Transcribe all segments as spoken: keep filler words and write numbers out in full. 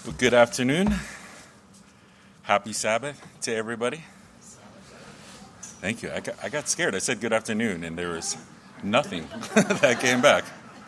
Well, good afternoon. Happy Sabbath to everybody. Thank you. I got, I got scared. I said good afternoon, and there was nothing that came back.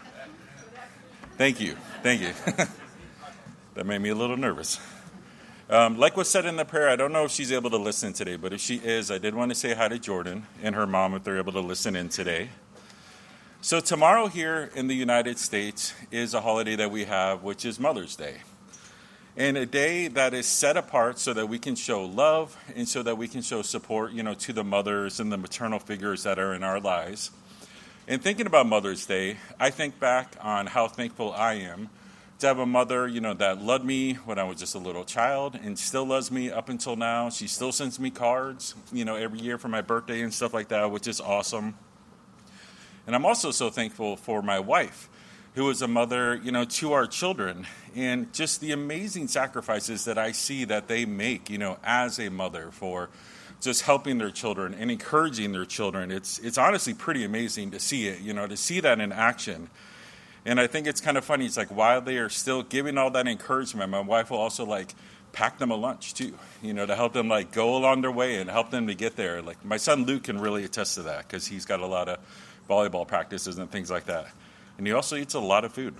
Thank you. Thank you. That made me a little nervous. Um, like was said in the prayer, I don't know if she's able to listen today, but if she is, I did want to say hi to Jordan and her mom if they're able to listen in today. So tomorrow here in the United States is a holiday that we have, which is Mother's Day. And a day that is set apart so that we can show love and so that we can show support, you know, to the mothers and the maternal figures that are in our lives. And thinking about Mother's Day, I think back on how thankful I am to have a mother, you know, that loved me when I was just a little child and still loves me up until now. She still sends me cards, you know, every year for my birthday and stuff like that, which is awesome. And I'm also so thankful for my wife, who is a mother, you know, to our children, and just the amazing sacrifices that I see that they make, you know, as a mother for just helping their children and encouraging their children. It's it's honestly pretty amazing to see it, you know, to see that in action. And I think it's kind of funny. It's like while they are still giving all that encouragement, my wife will also like pack them a lunch too, you know, to help them like go along their way and help them to get there. Like my son Luke can really attest to that because he's got a lot of volleyball practices and things like that. And he also eats a lot of food.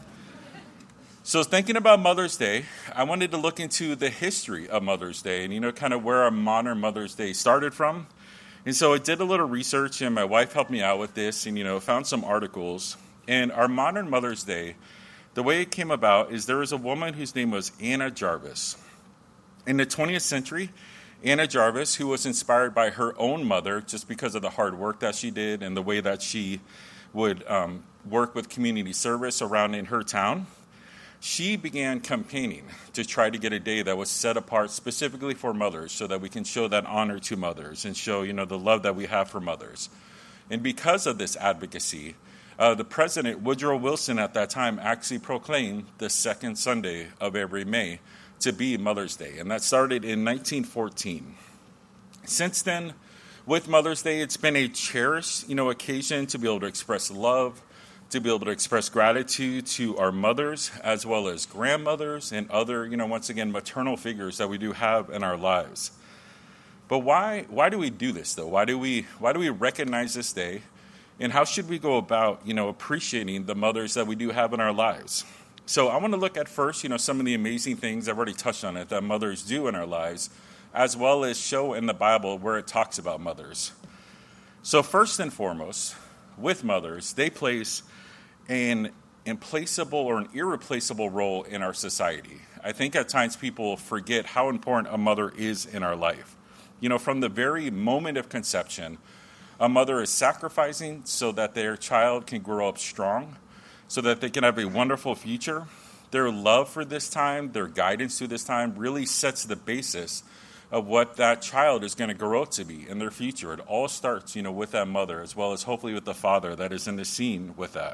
So thinking about Mother's Day, I wanted to look into the history of Mother's Day and, you know, kind of where our modern Mother's Day started from. And so I did a little research, and my wife helped me out with this and, you know, found some articles. And our modern Mother's Day, the way it came about is there was a woman whose name was Anna Jarvis. In the twentieth century, Anna Jarvis, who was inspired by her own mother just because of the hard work that she did and the way that she would um, work with community service around in her town, she began campaigning to try to get a day that was set apart specifically for mothers so that we can show that honor to mothers and show, you know, the love that we have for mothers. And because of this advocacy, uh, the president, Woodrow Wilson, at that time actually proclaimed the second Sunday of every May to be Mother's Day. And that started in nineteen fourteen. Since then, with Mother's Day, it's been a cherished, you know, occasion to be able to express love, to be able to express gratitude to our mothers, as well as grandmothers and other, you know, once again, maternal figures that we do have in our lives. But why why do we do this, though? Why do we why do we recognize this day? And how should we go about, you know, appreciating the mothers that we do have in our lives? So I want to look at first, you know, some of the amazing things, I've already touched on it, that mothers do in our lives, as well as show in the Bible where it talks about mothers. So first and foremost, with mothers, they place an implaceable or an irreplaceable role in our society. I think at times people forget how important a mother is in our life. You know, from the very moment of conception, a mother is sacrificing so that their child can grow up strong, so that they can have a wonderful future. Their love for this time, their guidance through this time really sets the basis of what that child is going to grow up to be in their future. It all starts, you know, with that mother, as well as hopefully with the father that is in the scene with that.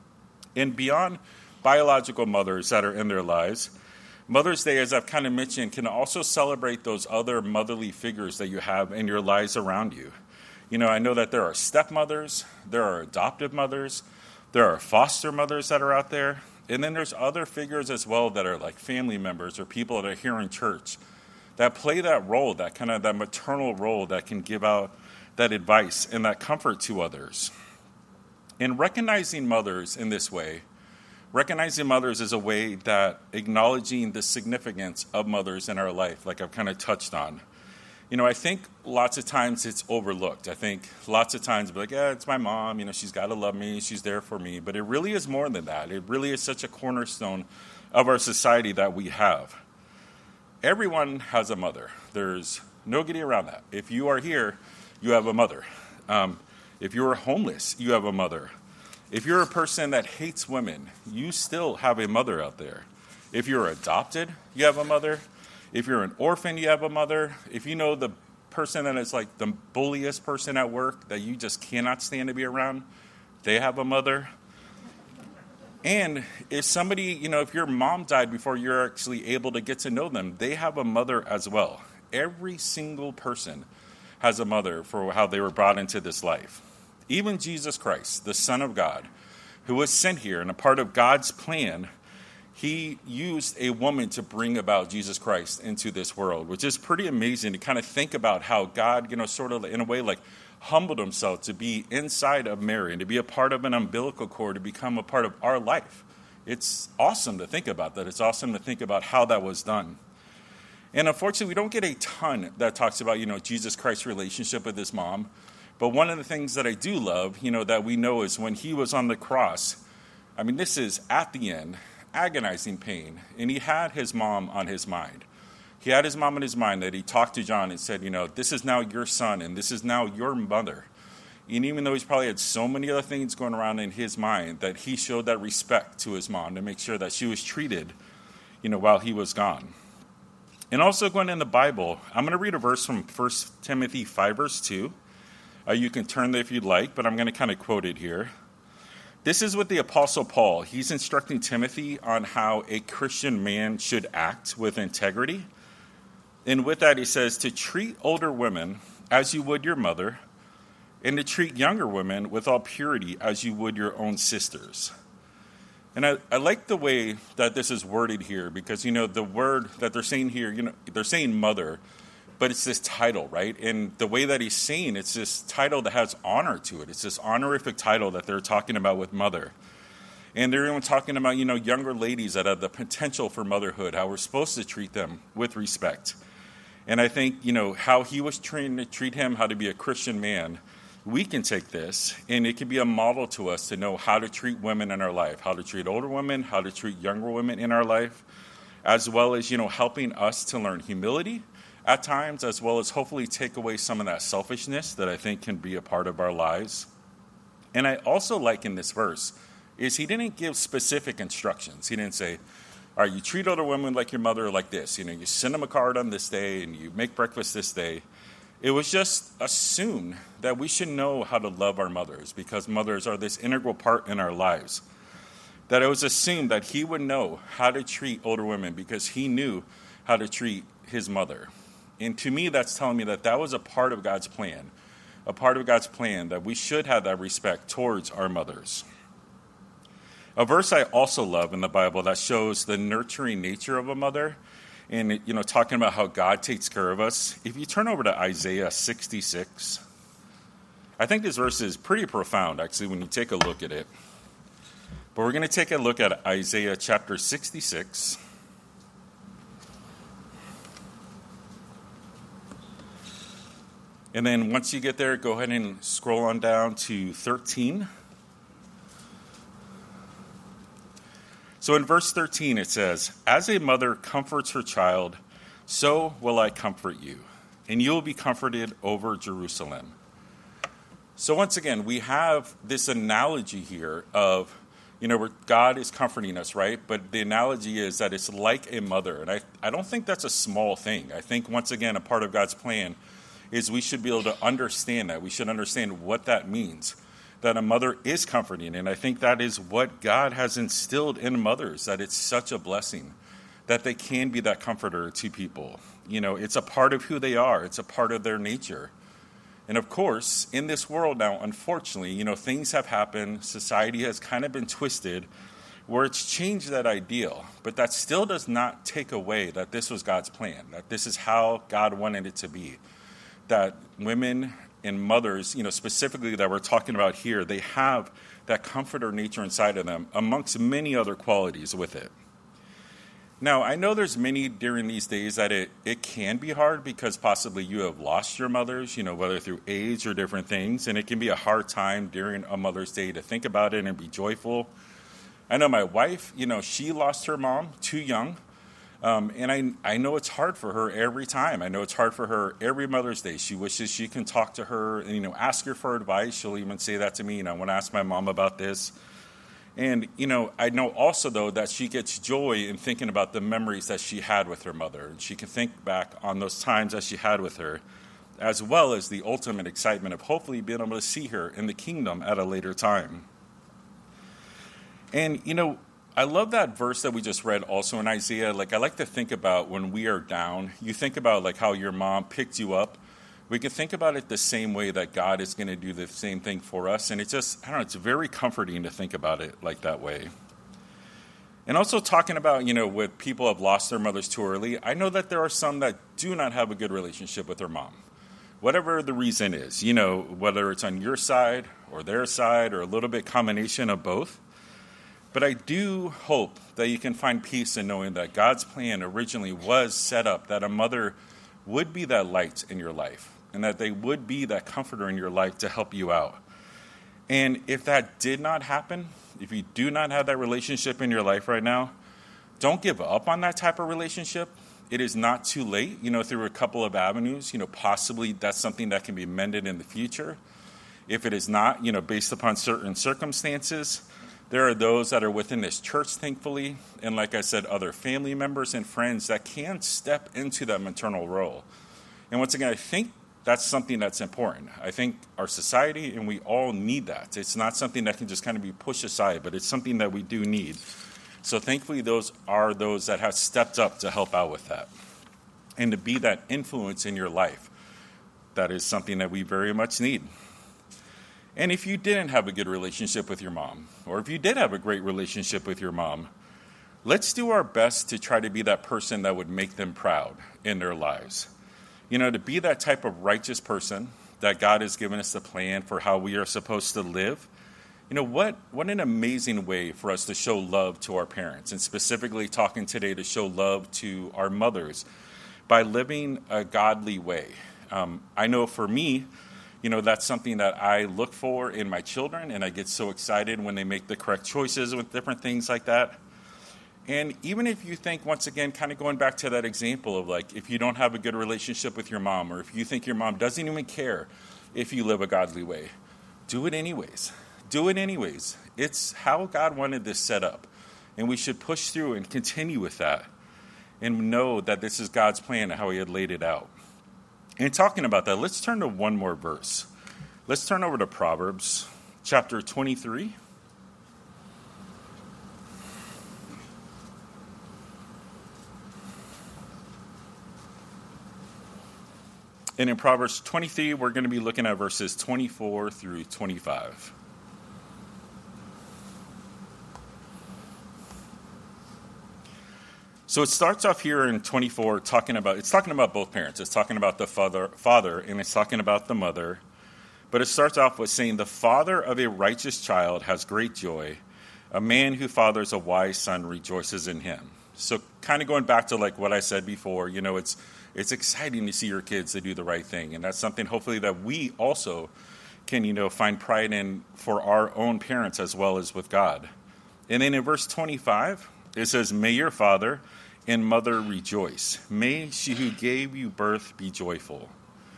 And beyond biological mothers that are in their lives, Mother's Day, as I've kind of mentioned, can also celebrate those other motherly figures that you have in your lives around you. You know, I know that there are stepmothers, there are adoptive mothers, there are foster mothers that are out there, and then there's other figures as well that are like family members or people that are here in church that play that role, that kind of that maternal role that can give out that advice and that comfort to others. In recognizing mothers in this way, recognizing mothers is a way that acknowledging the significance of mothers in our life, like I've kind of touched on. You know, I think lots of times it's overlooked. I think lots of times be like, yeah, it's my mom, you know, she's got to love me, she's there for me. But it really is more than that. It really is such a cornerstone of our society that we have. Everyone has a mother. There's no getting around that. If you are here, you have a mother. Um, if you're homeless, you have a mother. If you're a person that hates women, you still have a mother out there. If you're adopted, you have a mother. If you're an orphan, you have a mother. If you know the person that is like the bulliest person at work that you just cannot stand to be around, they have a mother. And if somebody, you know, if your mom died before you're actually able to get to know them, they have a mother as well. Every single person has a mother for how they were brought into this life. Even Jesus Christ, the Son of God, who was sent here and a part of God's plan, he used a woman to bring about Jesus Christ into this world, which is pretty amazing to kind of think about how God, you know, sort of in a way like humbled himself to be inside of Mary and to be a part of an umbilical cord, to become a part of our life. It's awesome to think about that. It's awesome to think about how that was done. And unfortunately, we don't get a ton that talks about, you know, Jesus Christ's relationship with his mom. But one of the things that I do love, you know, that we know is when he was on the cross, I mean, this is at the end, agonizing pain, and he had his mom on his mind. He had his mom on his mind that he talked to John and said, you know, this is now your son, and this is now your mother. And even though he's probably had so many other things going around in his mind, that he showed that respect to his mom to make sure that she was treated, you know, while he was gone. And also going in the Bible, I'm going to read a verse from First Timothy five, verse two. Uh, you can turn there if you'd like, but I'm going to kind of quote it here. This is with the Apostle Paul. He's instructing Timothy on how a Christian man should act with integrity. And with that, he says to treat older women as you would your mother, and to treat younger women with all purity as you would your own sisters. And I, I like the way that this is worded here, because, you know, the word that they're saying here, you know, they're saying mother, but it's this title, right? And the way that he's saying, it's this title that has honor to it. It's this honorific title that they're talking about with mother. And they're even talking about, you know, younger ladies that have the potential for motherhood, how we're supposed to treat them with respect. And I think, you know, how he was trained to treat him, how to be a Christian man, we can take this, and it can be a model to us to know how to treat women in our life, how to treat older women, how to treat younger women in our life, as well as, you know, helping us to learn humility at times, as well as hopefully take away some of that selfishness that I think can be a part of our lives. And I also like in this verse is he didn't give specific instructions. He didn't say, all right, you treat older women like your mother like this. You know, you send them a card on this day and you make breakfast this day. It was just assumed that we should know how to love our mothers because mothers are this integral part in our lives. That it was assumed that he would know how to treat older women because he knew how to treat his mother. And to me, that's telling me that that was a part of God's plan, a part of God's plan that we should have that respect towards our mothers. A verse I also love in the Bible that shows the nurturing nature of a mother and, you know, talking about how God takes care of us. If you turn over to Isaiah sixty-six, I think this verse is pretty profound, actually, when you take a look at it. But we're going to take a look at Isaiah chapter sixty-six. And then once you get there, go ahead and scroll on down to thirteen. So in verse thirteen, it says, as a mother comforts her child, so will I comfort you, and you will be comforted over Jerusalem. So once again, we have this analogy here of, you know, where God is comforting us, right? But the analogy is that it's like a mother. And I, I don't think that's a small thing. I think, once again, a part of God's plan is we should be able to understand that. We should understand what that means, that a mother is comforting. And I think that is what God has instilled in mothers, that it's such a blessing, that they can be that comforter to people. You know, it's a part of who they are. It's a part of their nature. And of course, in this world now, unfortunately, you know, things have happened. Society has kind of been twisted where it's changed that ideal. But that still does not take away that this was God's plan, that this is how God wanted it to be. That women and mothers, you know, specifically that we're talking about here, they have that comforter nature inside of them, amongst many other qualities with it. Now, I know there's many during these days that it, it can be hard because possibly you have lost your mothers, you know, whether through age or different things, and it can be a hard time during a Mother's Day to think about it and be joyful. I know my wife, you know, she lost her mom too young. Um, and I I know it's hard for her every time. I know it's hard for her every Mother's Day. She wishes she can talk to her and, you know, ask her for advice. She'll even say that to me, and I want to ask my mom about this. And, you know, I know also, though, that she gets joy in thinking about the memories that she had with her mother. And she can think back on those times that she had with her, as well as the ultimate excitement of hopefully being able to see her in the kingdom at a later time. And, you know, I love that verse that we just read also in Isaiah. Like, I like to think about when we are down. You think about, like, how your mom picked you up. We can think about it the same way that God is going to do the same thing for us. And it's just, I don't know, it's very comforting to think about it like that way. And also talking about, you know, with people have lost their mothers too early, I know that there are some that do not have a good relationship with their mom. Whatever the reason is, you know, whether it's on your side or their side or a little bit combination of both. But I do hope that you can find peace in knowing that God's plan originally was set up that a mother would be that light in your life and that they would be that comforter in your life to help you out. And if that did not happen, if you do not have that relationship in your life right now, don't give up on that type of relationship. It is not too late, you know, through a couple of avenues. You know, possibly that's something that can be mended in the future. If it is not, you know, based upon certain circumstances, there are those that are within this church, thankfully, and like I said, other family members and friends that can step into that maternal role. And once again, I think that's something that's important. I think our society, and we all need that. It's not something that can just kind of be pushed aside, but it's something that we do need. So thankfully, those are those that have stepped up to help out with that. And to be that influence in your life, that is something that we very much need. And if you didn't have a good relationship with your mom, or if you did have a great relationship with your mom, let's do our best to try to be that person that would make them proud in their lives. You know, to be that type of righteous person that God has given us a plan for how we are supposed to live. You know, what, what an amazing way for us to show love to our parents, and specifically talking today to show love to our mothers by living a godly way. Um, I know for me, you know, that's something that I look for in my children, and I get so excited when they make the correct choices with different things like that. And even if you think, once again, kind of going back to that example of like, if you don't have a good relationship with your mom, or if you think your mom doesn't even care if you live a godly way, do it anyways. Do it anyways. It's how God wanted this set up. And we should push through and continue with that and know that this is God's plan and how he had laid it out. And talking about that, let's turn to one more verse. Let's turn over to Proverbs chapter twenty-three. And in Proverbs twenty-three, we're going to be looking at verses twenty-four through twenty-five. So it starts off here in twenty-four talking about, it's talking about both parents. It's talking about the father, father, and it's talking about the mother. But it starts off with saying, the father of a righteous child has great joy. A man who fathers a wise son rejoices in him. So kind of going back to like what I said before, you know, it's it's exciting to see your kids to do the right thing. And that's something hopefully that we also can, you know, find pride in for our own parents as well as with God. And then in verse twenty-five, it says, may your father and mother rejoice. May she who gave you birth be joyful.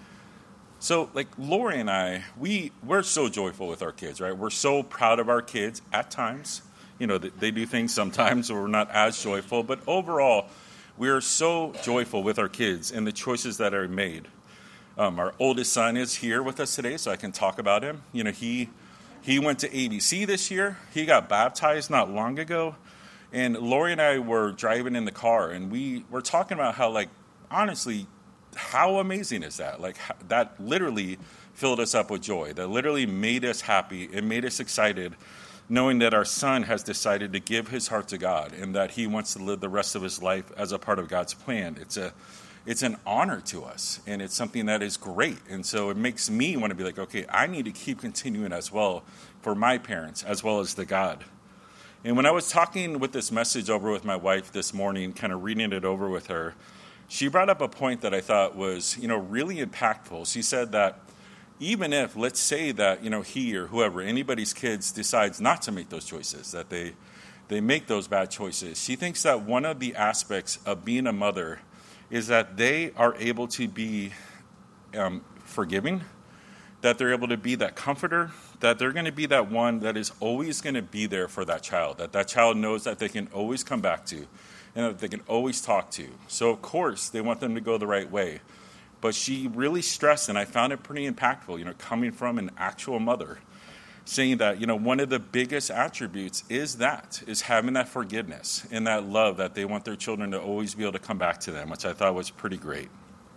So, like, Lori and I, we, we're so joyful with our kids, right? We're so proud of our kids at times. You know, they do things sometimes where we're not as joyful. But overall, we are so joyful with our kids and the choices that are made. Um, our oldest son is here with us today, so I can talk about him. You know, he he went to A B C this year. He got baptized not long ago. And Lori and I were driving in the car, and we were talking about how, like, honestly, how amazing is that? Like, that literally filled us up with joy. That literally made us happy. It made us excited, knowing that our son has decided to give his heart to God and that he wants to live the rest of his life as a part of God's plan. It's a, it's an honor to us, and it's something that is great. And so it makes me want to be like, okay, I need to keep continuing as well for my parents as well as the God. And when I was talking with this message over with my wife this morning, kind of reading it over with her, she brought up a point that I thought was, you know, really impactful. She said that even if, let's say that, you know, he or whoever, anybody's kids decides not to make those choices, that they they make those bad choices, she thinks that one of the aspects of being a mother is that they are able to be um, forgiving, that they're able to be that comforter, that they're going to be that one that is always going to be there for that child, that that child knows that they can always come back to and that they can always talk to. So, of course, they want them to go the right way. But she really stressed, and I found it pretty impactful, you know, coming from an actual mother, saying that, you know, one of the biggest attributes is that, is having that forgiveness and that love that they want their children to always be able to come back to them, which I thought was pretty great.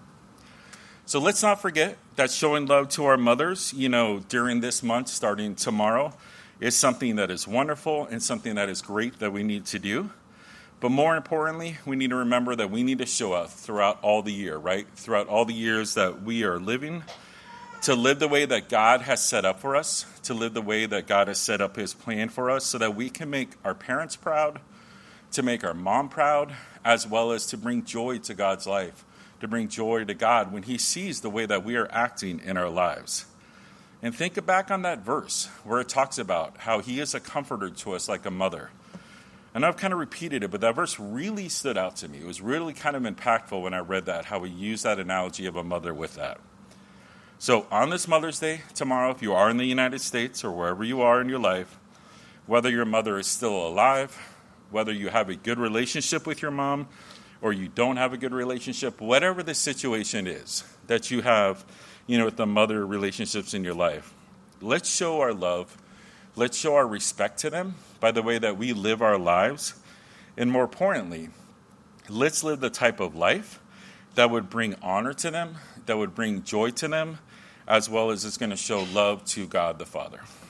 So let's not forget that showing love to our mothers, you know, during this month, starting tomorrow, is something that is wonderful and something that is great that we need to do. But more importantly, we need to remember that we need to show up throughout all the year, right? Throughout all the years that we are living, to live the way that God has set up for us, to live the way that God has set up his plan for us so that we can make our parents proud, to make our mom proud, as well as to bring joy to God's life, to bring joy to God when he sees the way that we are acting in our lives. And think back on that verse where it talks about how he is a comforter to us like a mother. And I've kind of repeated it, but that verse really stood out to me. It was really kind of impactful when I read that, how we use that analogy of a mother with that. So on this Mother's Day tomorrow, if you are in the United States or wherever you are in your life, whether your mother is still alive, whether you have a good relationship with your mom or you don't have a good relationship, whatever the situation is that you have, you know, with the mother relationships in your life, let's show our love. Let's show our respect to them by the way that we live our lives. And more importantly, let's live the type of life that would bring honor to them, that would bring joy to them, as well as it's going to show love to God the Father.